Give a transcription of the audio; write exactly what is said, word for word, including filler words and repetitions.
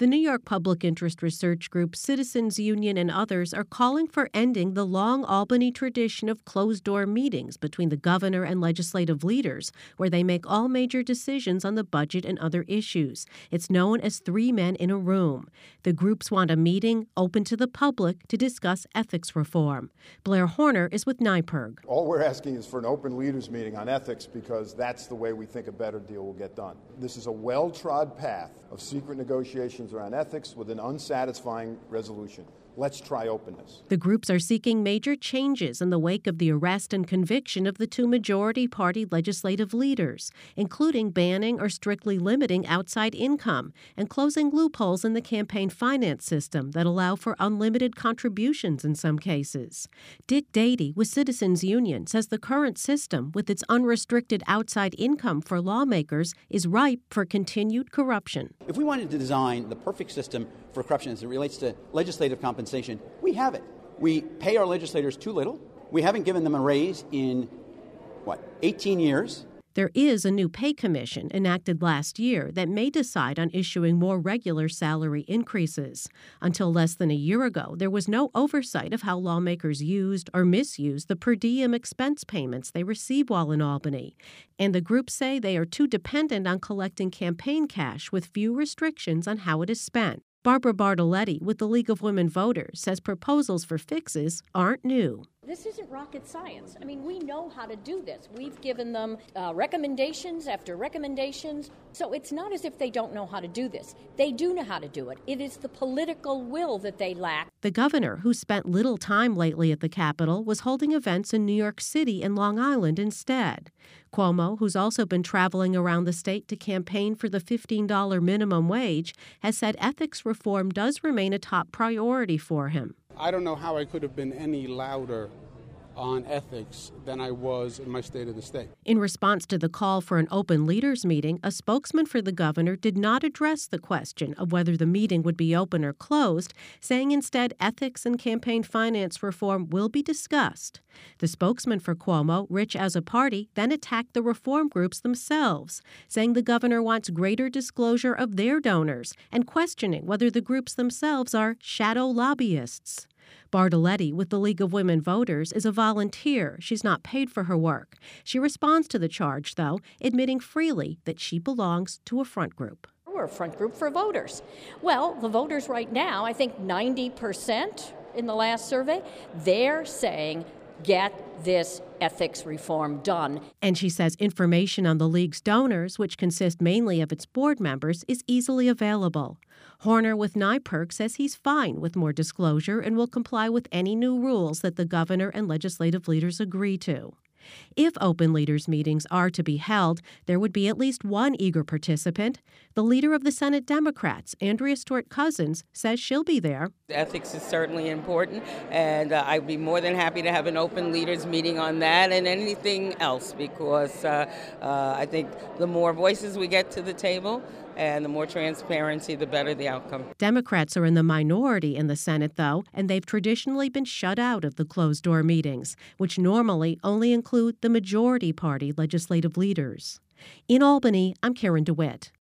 The New York public interest research group Citizens Union and others are calling for ending the long Albany tradition of closed-door meetings between the governor and legislative leaders, where they make all major decisions on the budget and other issues. It's known as three men in a room. The groups want a meeting open to the public to discuss ethics reform. Blair Horner is with NYPIRG. All we're asking is for an open leaders meeting on ethics because that's the way we think a better deal will get done. This is a well-trod path of secret negotiations around ethics with an unsatisfying resolution. Let's try openness. The groups are seeking major changes in the wake of the arrest and conviction of the two majority party legislative leaders, including banning or strictly limiting outside income and closing loopholes in the campaign finance system that allow for unlimited contributions in some cases. Dick Dady with Citizens Union says the current system, with its unrestricted outside income for lawmakers, is ripe for continued corruption. If we wanted to design the perfect system for corruption as it relates to legislative compensation, we have it. We pay our legislators too little. We haven't given them a raise in, what, eighteen years. There is a new pay commission enacted last year that may decide on issuing more regular salary increases. Until less than a year ago, there was no oversight of how lawmakers used or misused the per diem expense payments they receive while in Albany. And the groups say they are too dependent on collecting campaign cash with few restrictions on how it is spent. Barbara Bartoletti with the League of Women Voters says proposals for fixes aren't new. This isn't rocket science. I mean, we know how to do this. We've given them uh, recommendations after recommendations. So it's not as if they don't know how to do this. They do know how to do it. It is the political will that they lack. The governor, who spent little time lately at the Capitol, was holding events in New York City and Long Island instead. Cuomo, who's also been traveling around the state to campaign for the fifteen dollars minimum wage, has said ethics reform does remain a top priority for him. I don't know how I could have been any louder on ethics than I was in my State of the State. In response to the call for an open leaders meeting, a spokesman for the governor did not address the question of whether the meeting would be open or closed, saying instead ethics and campaign finance reform will be discussed. The spokesman for Cuomo, Rich Azzopardi, then attacked the reform groups themselves, saying the governor wants greater disclosure of their donors and questioning whether the groups themselves are shadow lobbyists. Bartoletti with the League of Women Voters is a volunteer. She's not paid for her work. She responds to the charge, though, admitting freely that she belongs to a front group. We're a front group for voters. Well, the voters right now, I think ninety percent in the last survey, they're saying, get this ethics reform done. And she says information on the League's donors, which consist mainly of its board members, is easily available. Horner with NYPIRG says he's fine with more disclosure and will comply with any new rules that the governor and legislative leaders agree to. If open leaders meetings are to be held, there would be at least one eager participant. The leader of the Senate Democrats, Andrea Stewart Cousins, says she'll be there. Ethics is certainly important, and uh, I'd be more than happy to have an open leaders meeting on that and anything else, because uh, uh, I think the more voices we get to the table and the more transparency, the better the outcome. Democrats are in the minority in the Senate, though, and they've traditionally been shut out of the closed-door meetings, which normally only include the majority party legislative leaders. In Albany, I'm Karen DeWitt.